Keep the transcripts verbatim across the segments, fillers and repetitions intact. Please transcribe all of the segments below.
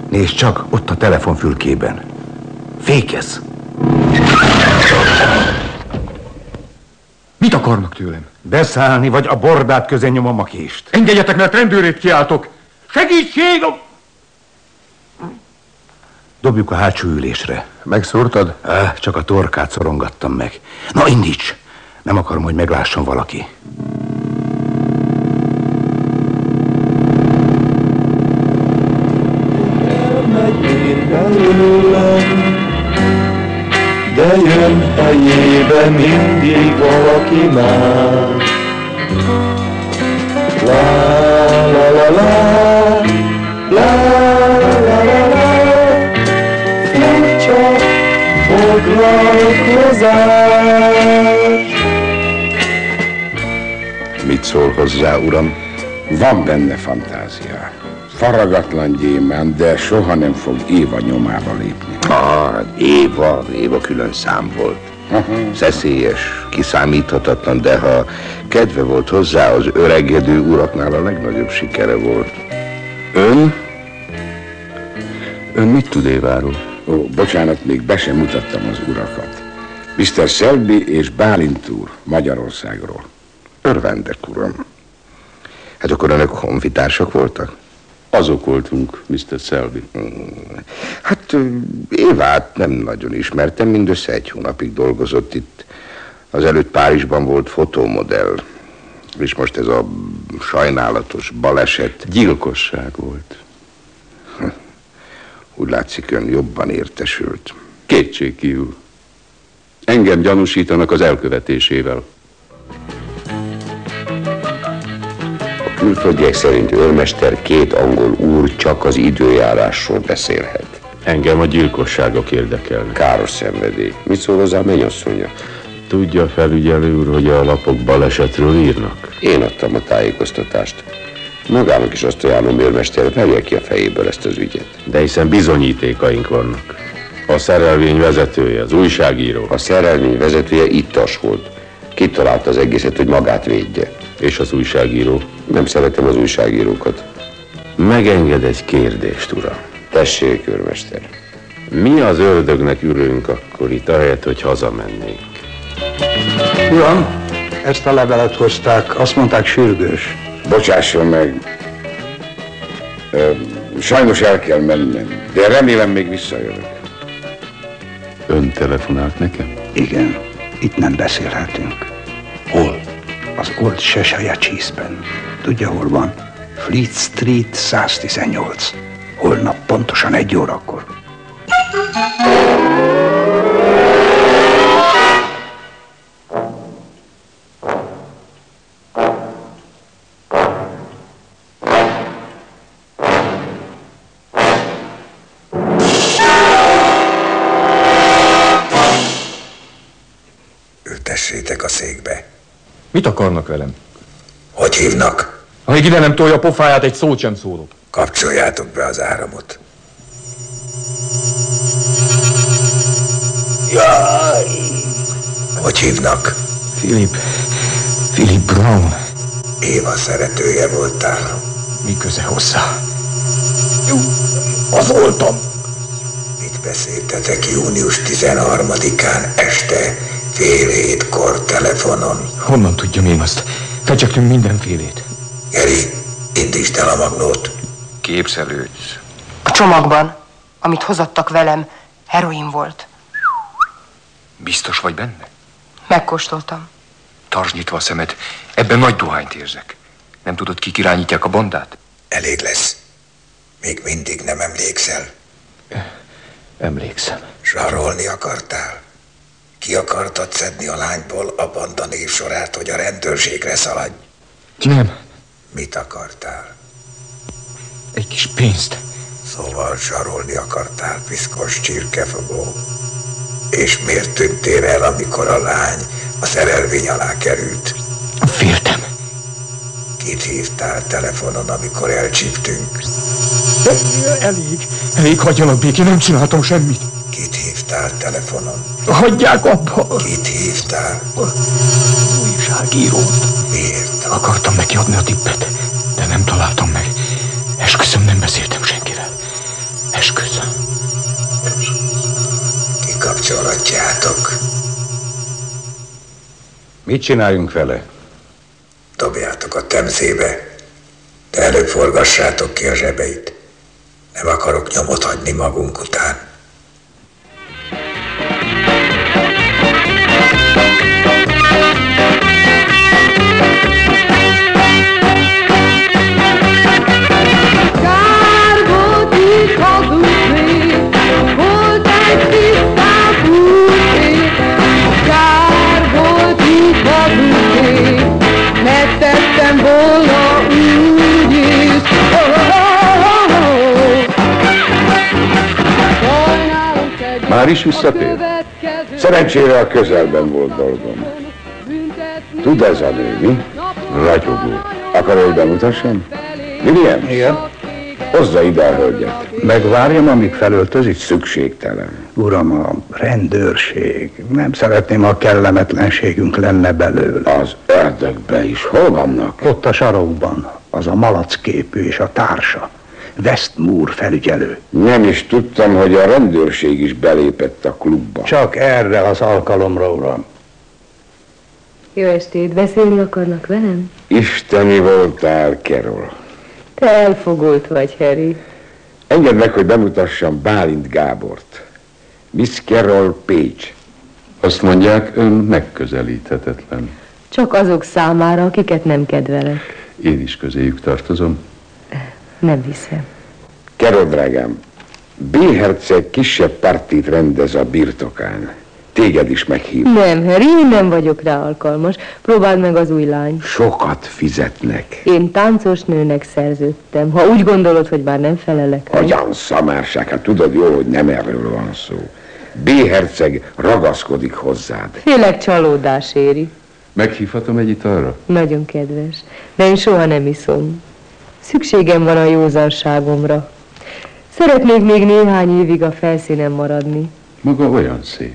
Nézd csak, ott a telefonfülkében. Fékez. Mit akarnak tőlem? Beszállni, vagy a bordát közé nyomom a kést. Engedjetek, mert rendőrét kiáltok. Segítség! Dobjuk a hátsó ülésre. Megszúrtad? Á, csak a torkát szorongattam meg. Na, indíts! Nem akarom, hogy meglásson valaki. De jön helyébe mindig valaki más. La la la la, la la la la, furcsa foglalkozás. Mit szól hozzá, uram? Van benne fantázia. Faragatlan gyémán, de soha nem fog Éva nyomába lépni. Ah, Éva, Éva külön szám volt. Aha. Szeszélyes, kiszámíthatatlan, de ha kedve volt hozzá, az öregedő uraknál a legnagyobb sikere volt. Ön? Ön mit tud Éváról? Ó, bocsánat, még be sem mutattam az urakat. miszter Selby és Bálint úr Magyarországról. Örvendek, uram. Hát akkor önök honfitársak voltak? Azok voltunk, miszter Selby. Hát Évát nem nagyon ismertem, mindössze egy hónapig dolgozott itt. Azelőtt Párizsban volt fotómodell. És most ez a sajnálatos baleset. Gyilkosság volt. Úgy látszik, ön jobban értesült. Kétségkívül. Engem gyanúsítanak az elkövetésével. Külföldiek szerint őrmester két angol úr csak az időjárásról beszélhet. Engem a gyilkosságok érdekelnek. Káros szenvedély. Mit szól hozzá a mennyasszonya? Tudja, felügyelő úr, hogy a lapok balesetről írnak? Én adtam a tájékoztatást. Magának is azt ajánlom, őrmester, verje ki a fejéből ezt az ügyet. De hiszen bizonyítékaink vannak. A szerelvény vezetője, az újságíró. A szerelvény vezetője ittas volt. Kitalálta az egészet, hogy magát védje. És az újságíró? Nem szeretem az újságírókat. Megenged egy kérdést, uram. Tessék, őrmester. Mi az ördögnek ülünk akkor itt, ahelyett, hogy hazamennénk? Uram, ezt a levelet hozták, azt mondták sürgős. Bocsásson meg. Ö, sajnos el kell mennem, de remélem még visszajövök. Ön telefonált nekem? Igen, itt nem beszélhetünk. Hol? Az Old Cheshire Cheese-ben. Tudja, hol van? Fleet Street száztizennyolc. Holnap pontosan egy órakor. Ültessétek a székbe. Mit akarnak velem? Hogy hívnak? Amíg ide nem tolja a pofáját, egy szót sem szólok. Kapcsoljátok be az áramot. Jaj! Hogy hívnak? Philip. Philip Brown. Éva szeretője voltál. Mi köze hozzá? Jó, az voltam. Mit beszéltetek június tizenharmadikán este fél hétkor telefonon? Honnan tudjam én azt? Fecsektünk mindenfélét. Geri, indítsd el a magnót. Képzelődsz. A csomagban, amit hozattak velem, heroin volt. Biztos vagy benne? Megkóstoltam. Tartsd nyitva a szemed, ebben nagy dohányt érzek. Nem tudod, kik irányítják a bandát? Elég lesz. Még mindig nem emlékszel. Emlékszem. Zsarolni akartál? Ki akartad szedni a lányból a banda névsorát, hogy a rendőrségre szaladj? Nem. Mit akartál? Egy kis pénzt. Szóval zsarolni akartál, piszkos csirkefogó. És miért tűntél el, amikor a lány a szerelvény alá került? Féltem. Kit hívtál telefonon, amikor elcsíptünk? Elég. Elég, hagyjanak békén, nem csináltam semmit. Kit hívtál telefonon? Hagyják abba. Kit hívtál? Az újságírót. Miért? Akartam neki adni a tippet, de nem találtam meg. Esküszöm, nem beszéltem senkivel. Esküszöm. tudjátok. Mit csináljunk vele? Dobjátok a temzébe, de előbb forgassátok ki a zsebeit. Nem akarok nyomot hagyni magunk után. Már is visszatér? Szerencsére a közelben volt dolgom. Tud ez a nő, mi? Ragyogó. Akarod, hogy bemutassam? William? Igen? Hozza ide a hölgyet. Megvárjam, amíg felöltözik? Szükségtelen. Uram, a rendőrség. Nem szeretném, ha kellemetlenségünk lenne belőle. Az ördögbe is. Hol vannak? Ott a sarokban. Az a malacképű és a társa. Westmoor felügyelő. Nem is tudtam, hogy a rendőrség is belépett a klubba. Csak erre az alkalomra, uram. Jó estét, beszélni akarnak velem? Isteni voltál, Carol. Te elfogult vagy, Harry. Engedd meg, hogy bemutassam Bálint Gábort. Miss Carol Page. Azt mondják, ön megközelíthetetlen. Csak azok számára, akiket nem kedvelek. Én is közéjük tartozom. Nem hiszem. Carol, drágám, B. herceg kisebb partit rendez a birtokán. Téged is meghív. Nem, Harry, én nem vagyok rá alkalmas. Próbáld meg az új lány. Sokat fizetnek. Én táncos nőnek szerződtem. Ha úgy gondolod, hogy már nem felelek meg. Agyan szamárság, hát tudod jól, hogy nem erről van szó. B. herceg ragaszkodik hozzád. Félek csalódás éri. Meghívhatom egy italra? Nagyon kedves, de én soha nem iszom. Szükségem van a józanságomra. Szeretnék még néhány évig a felszínen maradni. Maga olyan szép.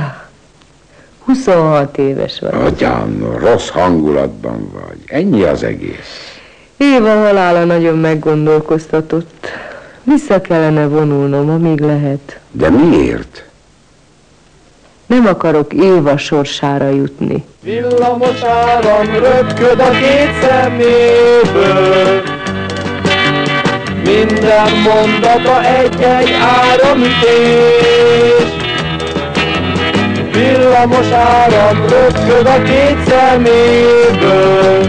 huszonhat éves vagyok. Agyan, rossz hangulatban vagy. Ennyi az egész. Éva halála nagyon meggondolkoztatott. Vissza kellene vonulnom, amíg lehet. De miért? Nem akarok Éva sorsára jutni. Villamos áram röpköd a két szeméből, minden mondata egy-egy áramütés. Villamos áram röpköd a két szeméből,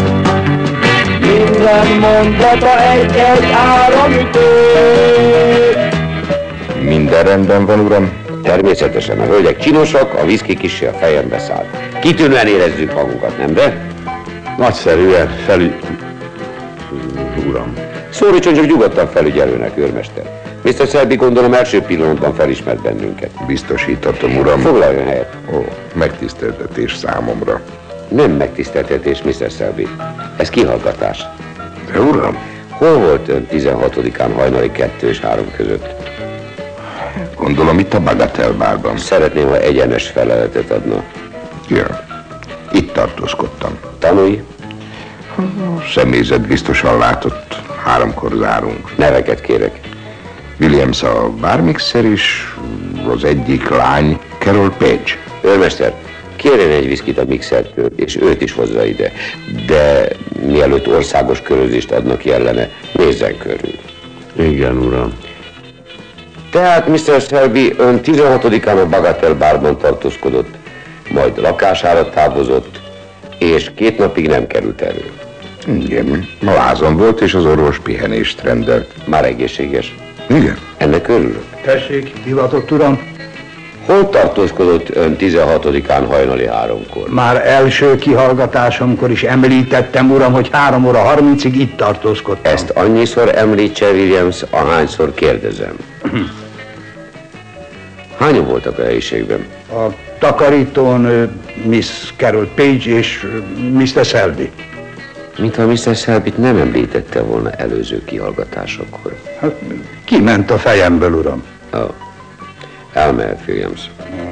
minden mondata egy-egy áramütés. Minden rendben van, uram. Természetesen a hölgyek csinosak, a viszki kissé a fejembe száll. Kitűnően érezzük magunkat, nem de? Nagyszerűen felügy... Uram. Szólítson csak nyugodtan felügyelőnek, őrmester. miszter Selby gondolom első pillanatban felismert bennünket. Biztosítatom, uram. Foglaljon helyet. Ó, megtiszteltetés számomra. Nem megtiszteltetés, miszter Selby. Ez kihallgatás. De uram? Hol volt ön tizenhatodikán hajnali kettő és három között? Gondolom itt a Bagatelle bárban. Szeretném, ha egyenes feleletet adna. Ja, itt tartózkodtam. Tanulj. A személyzet biztosan látott, háromkor zárunk. Neveket kérek. Williams a bármixer is, az egyik lány Carol Page. Őrmester, kérjen egy viszkit a mixertől, és őt is hozza ide. De mielőtt országos körözést adnak ellene, nézzen körül. Igen, uram. Tehát, miszter Selby, ön tizenhatodikán a Bagatelle bárban tartózkodott, majd lakására távozott, és két napig nem került elő. Igen, ma lázon volt, és az orvos pihenést rendelt. Már egészséges? Igen. Ennek örülök. Tessék, hivatott uram. Hol tartózkodott ön tizenhatodikán hajnali háromkor? Már első kihallgatásomkor is említettem, uram, hogy három óra harmincig itt tartózkodtam. Ezt annyiszor említse, Williams, ahányszor kérdezem. Hányan voltak a helyiségben? A takarítón Miss Carol Page és miszter Selby. Mintha miszter Selbyt nem említette volna előző kihallgatásokor. Hát, kiment a fejemből, uram. Ó, oh. elmehet, Williams. Oh.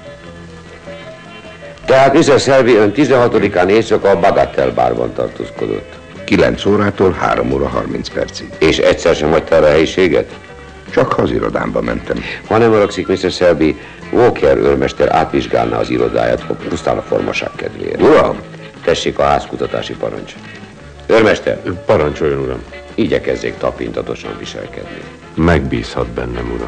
Tehát miszter Selby ön tizenhatodikán éjszaka a Bagatelle bárban tartózkodott. kilenc órától három óra harminc percig. És egyszer sem hagyta el a helyiséget? Csak ha az irodámba mentem. Ha nem haragszik, miszter Selby, Walker őrmester átvizsgálná az irodáját, pusztán a formaság kedvéért. Uram! Tessék a házkutatási parancs. Őrmester! Parancsoljon, uram. Igyekezzék tapintatosan viselkedni. Megbízhat bennem, uram.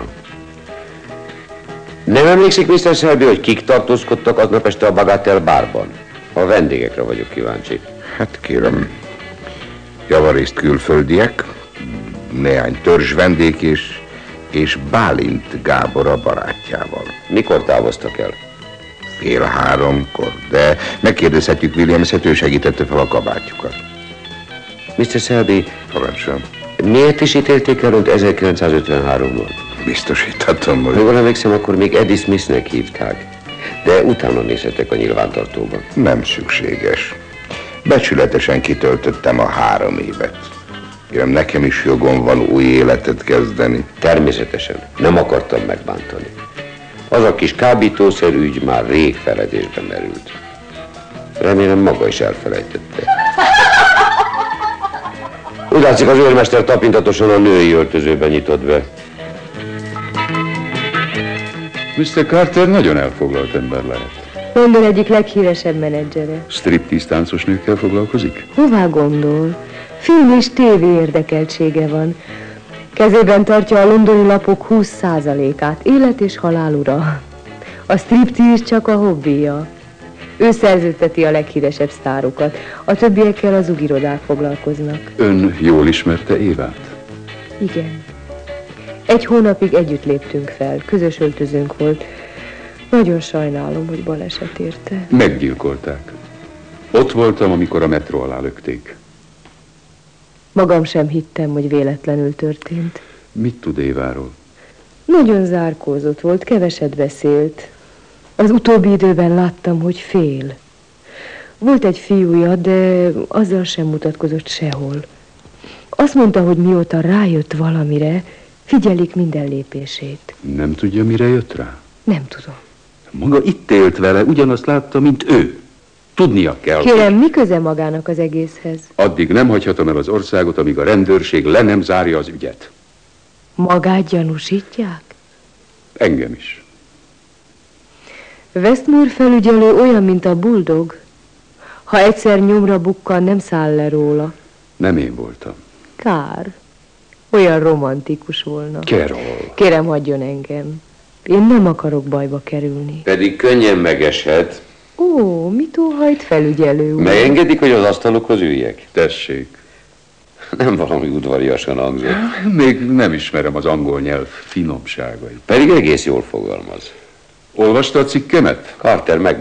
Nem emlékszik, miszter Selby, hogy kik tartózkodtak aznap este a Bagatelle bárban? A vendégekre vagyok kíváncsi. Hát kérem, javarészt külföldiek, néhány törzs vendég és, és Bálint Gábor a barátjával. Mikor távoztak el? Fél háromkor, de megkérdezhetjük Williams-et, ő segítette fel a kabátjukat. miszter Selby, parancsoljon. Miért is ítélték el önt ezerkilencszázötvenháromban? Biztosíthatom, hogy... Ha jól emlékszem, akkor még Eddie Smithnek hívták. De utána nézhetek a nyilvántartóban. Nem szükséges. Becsületesen kitöltöttem a három évet. Kérem, nekem is jogom van új életet kezdeni. Természetesen. Nem akartam megbántani. Az a kis kábítószer ügy már rég feledésbe merült. Remélem maga is elfelejtette. Úgy látszik, az őrmester tapintatosan a női öltözőben nyitott be. miszter Carter nagyon elfoglalt ember lehet. London egyik leghíresebb menedzsere. Striptease táncos nőkkel foglalkozik? Hová gondol? Film és tévé érdekeltsége van. Kezében tartja a londoni lapok húsz százalékát, élet és halál ura. A striptease csak a hobbija. Ő szerződteti a leghíresebb sztárokat, a többiekkel az ugirodák foglalkoznak. Ön jól ismerte Évát? Igen. Egy hónapig együtt léptünk fel, közös öltözőnk volt. Nagyon sajnálom, hogy baleset érte. Meggyilkolták. Ott voltam, amikor a metró alá lökték. Magam sem hittem, hogy véletlenül történt. Mit tud Éváról? Nagyon zárkózott volt, keveset beszélt. Az utóbbi időben láttam, hogy fél. Volt egy fiúja, de azzal sem mutatkozott sehol. Azt mondta, hogy mióta rájött valamire, figyelik minden lépését. Nem tudja, mire jött rá? Nem tudom. Maga itt élt vele, ugyanazt látta, mint ő. Tudnia kell. Kérem, mi köze magának az egészhez? Addig nem hagyhatom el az országot, amíg a rendőrség le nem zárja az ügyet. Magát gyanúsítják? Engem is. Westmore felügyelő olyan, mint a buldog. Ha egyszer nyomra bukkan, nem száll le róla. Nem én voltam. Kár. Olyan romantikus volna. Carol. Kérem, hagyjon engem. Én nem akarok bajba kerülni. Pedig könnyen megeshet. Ó, mit óhajt felügyelő úr? Megengedik, hogy az asztalokhoz üljek? Tessék. Nem valami udvariasan hangzott. Még nem ismerem az angol nyelv finomságait. Pedig egész jól fogalmaz. Olvasta a cikkemet? Carter meg